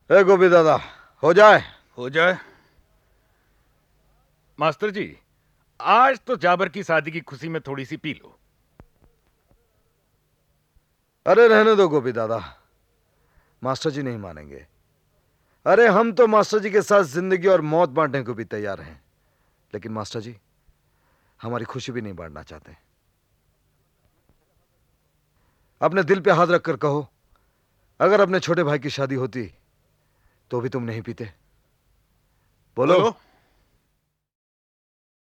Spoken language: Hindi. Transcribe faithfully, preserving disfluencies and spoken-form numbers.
ए गोपी दादा, हो जाए। हो जाए। मास्टर जी, आज तो जाबर की शादी की खुशी में थोड़ी सी पी लो। अरे रहने दो गोपी दादा, मास्टर जी नहीं मानेंगे। अरे हम तो मास्टर जी के साथ जिंदगी और मौत बांटने को भी तैयार हैं, लेकिन मास्टर जी हमारी खुशी भी नहीं बांटना चाहते। अपने दिल पे हाथ रखकर कहो, अगर अपने छोटे भाई की शादी होती तो भी तुम नहीं पीते? बोलो। बोलो।